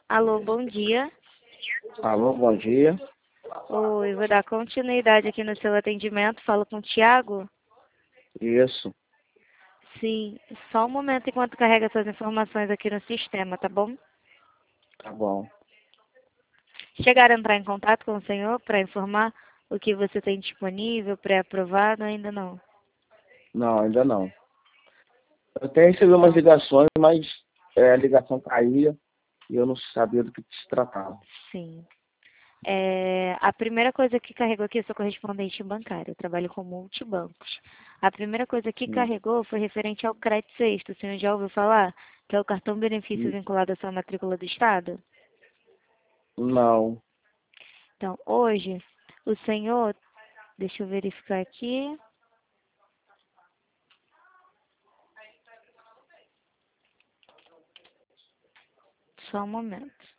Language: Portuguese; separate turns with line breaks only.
Alô, bom dia.
Alô, bom dia.
Oi, vou dar continuidade aqui no seu atendimento. Falo com o Thiago?
Isso,
Sim, só um momento enquanto carrega suas informações aqui no sistema, tá bom?
tá bom.
Chegaram a entrar em contato com o senhor para informar o que você tem disponível, pré-aprovado? Ainda não.
Não, ainda não. Eu até recebi umas
Então,
ligações, mas a ligação caía e eu não sabia do que se tratava.
sim. A primeira coisa que carregou aqui, eu sou correspondente bancário, eu trabalho com multibancos. A primeira coisa que
Sim.
carregou foi referente ao crédito sexto. O senhor já ouviu falar? Que é o cartão benefício
N-
vinculado à sua matrícula do Estado?
Não.
Então, hoje, o senhor, deixa eu verificar aqui, só um momento.